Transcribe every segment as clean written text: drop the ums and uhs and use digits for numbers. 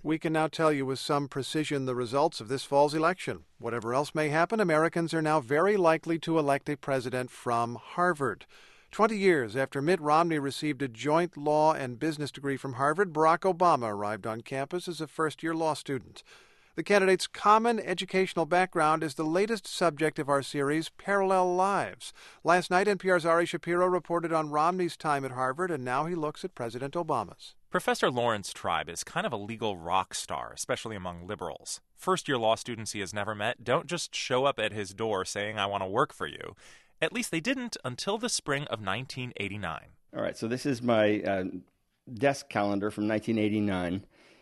We can now tell you with some precision the results of this fall's election. Whatever else may happen, Americans are now very likely to elect a president from Harvard. 20 years after Mitt Romney received a joint law and business degree from Harvard, Barack Obama arrived on campus as a first-year law student. The candidate's common educational background is the latest subject of our series, Parallel Lives. Last night, NPR's Ari Shapiro reported on Romney's time at Harvard, and now he looks at President Obama's. Professor Lawrence Tribe is kind of a legal rock star, especially among liberals. First-year law students he has never met don't just show up at his door saying, "I want to work for you." At least they didn't until the spring of 1989. All right, so this is my desk calendar from 1989.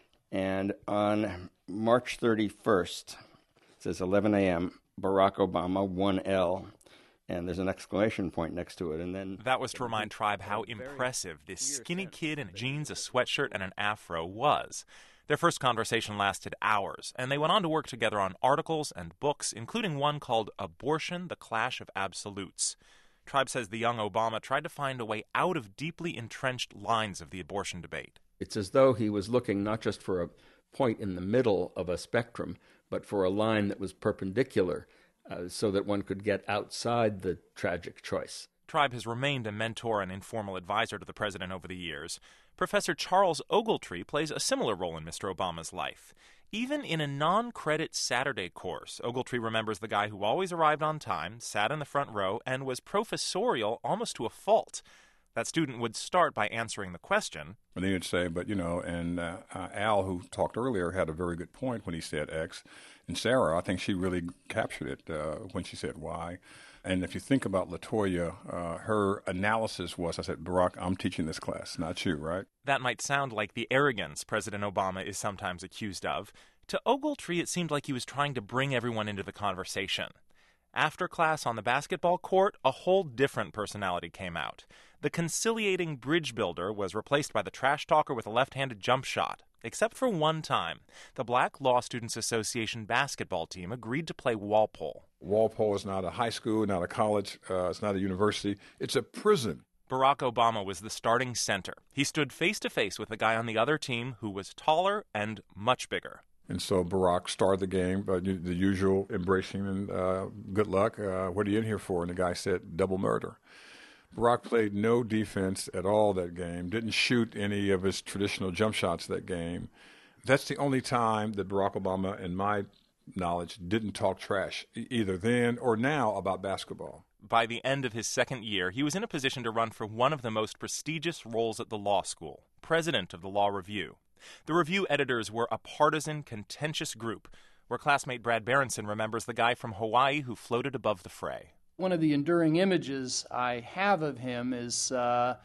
And on March 31st, it says 11 a.m., Barack Obama, 1L, and there's an exclamation point next to it. And then that was to remind Tribe how impressive this skinny kid in jeans, a sweatshirt, and an afro was. Their first conversation lasted hours, and they went on to work together on articles and books, including one called Abortion, the Clash of Absolutes. Tribe says the young Obama tried to find a way out of deeply entrenched lines of the abortion debate. It's as though he was looking not just for a point in the middle of a spectrum, but for a line that was perpendicular so that one could get outside the tragic choice. Tribe has remained a mentor and informal advisor to the president over the years. Professor Charles Ogletree plays a similar role in Mr. Obama's life. Even in a non-credit Saturday course, Ogletree remembers the guy who always arrived on time, sat in the front row, and was professorial almost to a fault. That student would start by answering the question. And then he'd say, but, and Al, who talked earlier, had a very good point when he said X. And Sarah, I think she really captured it when she said Y. And if you think about LaToya, her analysis was, I said, Barack, I'm teaching this class, not you, right? That might sound like the arrogance President Obama is sometimes accused of. To Ogletree, it seemed like he was trying to bring everyone into the conversation. After class on the basketball court, a whole different personality came out. The conciliating bridge builder was replaced by the trash talker with a left-handed jump shot. Except for one time, the Black Law Students Association basketball team agreed to play Walpole. Walpole is not a high school, not a college, it's not a university. It's a prison. Barack Obama was the starting center. He stood face-to-face with the guy on the other team who was taller and much bigger. And so Barack started the game, the usual embracing and good luck. What are you in here for? And the guy said, double murder. Barack played no defense at all that game, didn't shoot any of his traditional jump shots that game. That's the only time that Barack Obama, in my knowledge, didn't talk trash, either then or now, about basketball. By the end of his second year, he was in a position to run for one of the most prestigious roles at the law school, president of the Law Review. The Review editors were a partisan, contentious group, where classmate Brad Berenson remembers the guy from Hawaii who floated above the fray. One of the enduring images I have of him is, of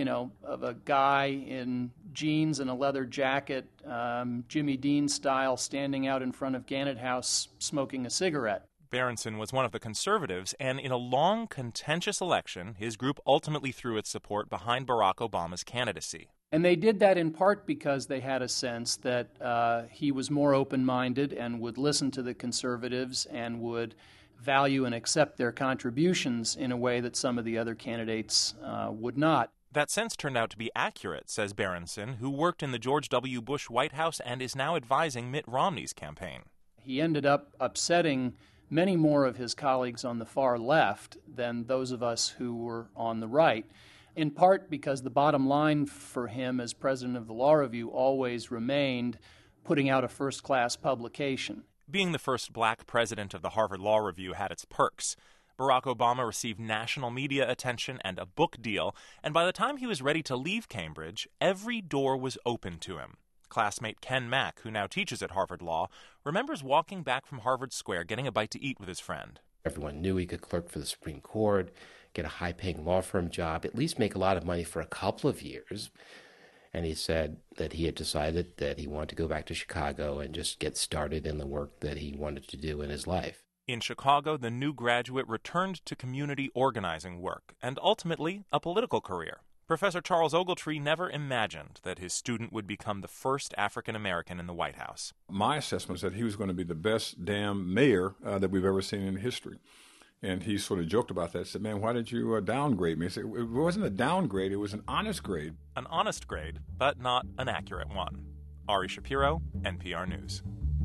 a guy in jeans and a leather jacket, Jimmy Dean style, standing out in front of Gannett House smoking a cigarette. Berenson was one of the conservatives, and in a long, contentious election, his group ultimately threw its support behind Barack Obama's candidacy. And they did that in part because they had a sense that he was more open-minded and would listen to the conservatives and would value and accept their contributions in a way that some of the other candidates would not. That sense turned out to be accurate, says Berenson, who worked in the George W. Bush White House and is now advising Mitt Romney's campaign. He ended up upsetting many more of his colleagues on the far left than those of us who were on the right, in part because the bottom line for him as president of the Law Review always remained putting out a first-class publication. Being the first black president of the Harvard Law Review had its perks. Barack Obama received national media attention and a book deal, and by the time he was ready to leave Cambridge, every door was open to him. Classmate Ken Mack, who now teaches at Harvard Law, remembers walking back from Harvard Square getting a bite to eat with his friend. Everyone knew he could clerk for the Supreme Court, get a high-paying law firm job, at least make a lot of money for a couple of years. And he said that he had decided that he wanted to go back to Chicago and just get started in the work that he wanted to do in his life. In Chicago, the new graduate returned to community organizing work and ultimately a political career. Professor Charles Ogletree never imagined that his student would become the first African-American in the White House. My assessment is that he was going to be the best damn mayor that we've ever seen in history. And he sort of joked about that. He said, man, why did you downgrade me? He said, it wasn't a downgrade, it was an honest grade. An honest grade, but not an accurate one. Ari Shapiro, NPR News.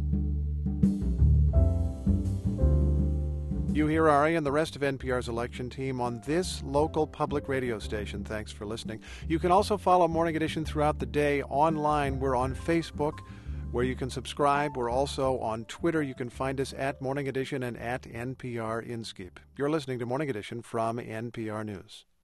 You hear Ari and the rest of NPR's election team on this local public radio station. Thanks for listening. You can also follow Morning Edition throughout the day online. We're on Facebook, where you can subscribe. We're also on Twitter. You can find us at Morning Edition and at NPR Inskeep. You're listening to Morning Edition from NPR News.